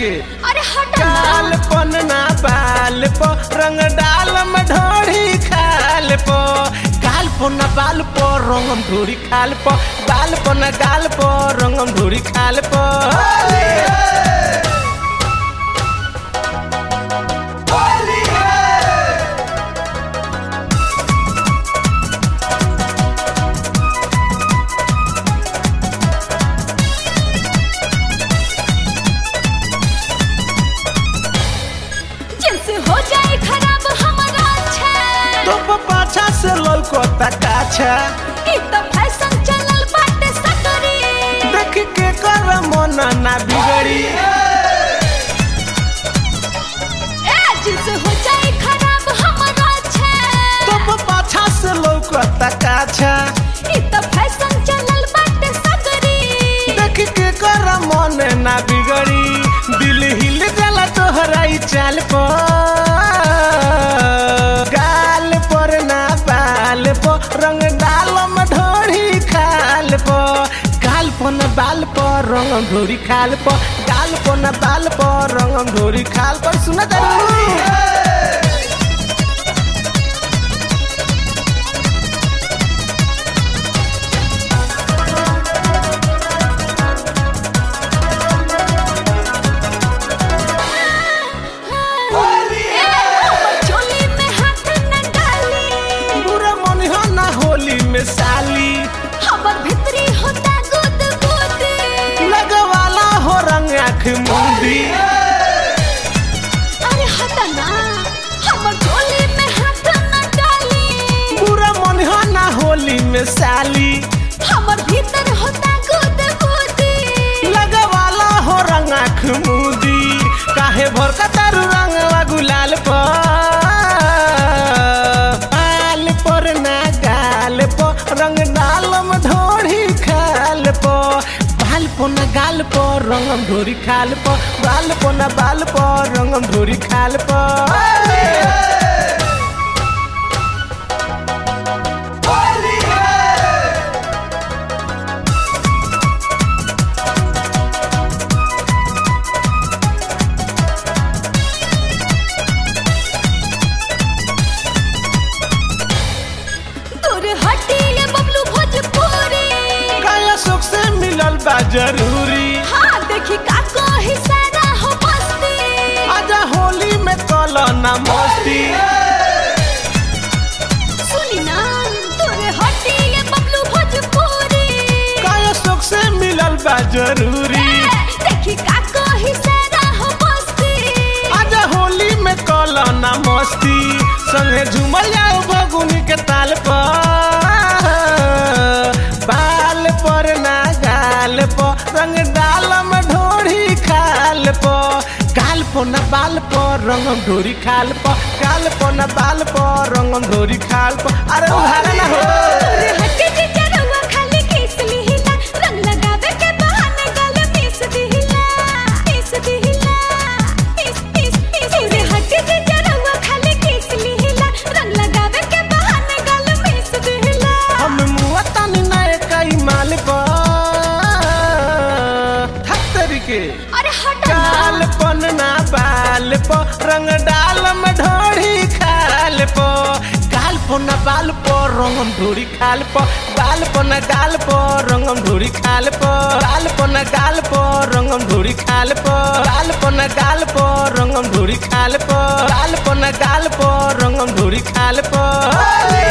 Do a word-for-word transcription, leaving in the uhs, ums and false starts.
के अरे हट काल पन ना बाल पो रंग डाल में ढोरी खाल पो गाल पो ना बाल पो रंगम ढोरी खाल पो बाल पो ना गाल पो रंगम ढोरी खाल पो हो जाए खराब हमारा अच्छा तो पाछा से लौको तकाछा ई तो फैशन चलल बाटे सकरी देख के कर मन ना बिगड़ी ए जिनसे हो जाए खराब हमारा अच्छा तो पाछा से लौको तकाछा ई तो फैशन चलल बाटे सकरी देख के कर मन ना बिगड़ी दिल हिल जाला तोहरा ई चाल पो गाल पर ना बाल पो रंग डाल में ढोरी खाल पो गाल पो ना बाल पो रंग ढोरी खाल पो गाल पो ना बाल पो रंग ढोरी खाल पो सुना जरूर साली हमर भीतरी होता गुद गुद लगवाला हो रंग आँख मुंदी अरे हटा ना हमर झोली में हाथ न डाली बुरा मन हो ना होली में साली हमर भीतर होता गुद गुद लगवाला हो रंग आँख मुंदी काहे भर का तारू रंग गुलाल पर बाल पर ना गाल पो रंग डाल में ढोरी खाल पो बाल पो ना गाल पो रंगम ढोरी खाल पो बाल पो ना बाल पो रंगम ढोरी खाल पो बा जरूरी हाँ देखी का कोई सारा हो मस्ती आजा होली में कलो ना मस्ती सुनी ना तोरे हटी ये बबलू भोजपुरी काया सुख से मिलल बा जरूरी देखी का कोई सारा हो मस्ती आजा होली में कलो ना मस्ती संगे झूमल जाओ बगुनी के ताल पर बाल पर ना गाल पो रंग डाल में ढोरी खाल पो गाल पो ना बाल पो रंगम ढोरी खाल पो गाल पो ना बाल पो रंगम ढोरी खाल पो अरे उधार ना हो तोरे हटे जे जरवा खाली किस लिहिला रंग लगावे के बहाने गल मिस दिहिला मिस दिहिला मिस मिस मिस तोरे हटे जे जरवा खाली किस लिहिला रंग लगावे के बहाने गल मिस दिहिला हम मुआ तनी नए कई माल पो के अरे हटा गाल पन ना बाल पो रंग डाल में ढोरी खाल पो गाल पो ना बाल पो रंगम ढोरी खाल पो बाल पो ना गाल पो रंगम ढोरी खाल पो बाल पो ना गाल पो रंगम ढोरी खाल पो बाल पो ना गाल पो रंगम ढोरी खाल पो बाल पो ना गाल पो रंगम ढोरी खाल पो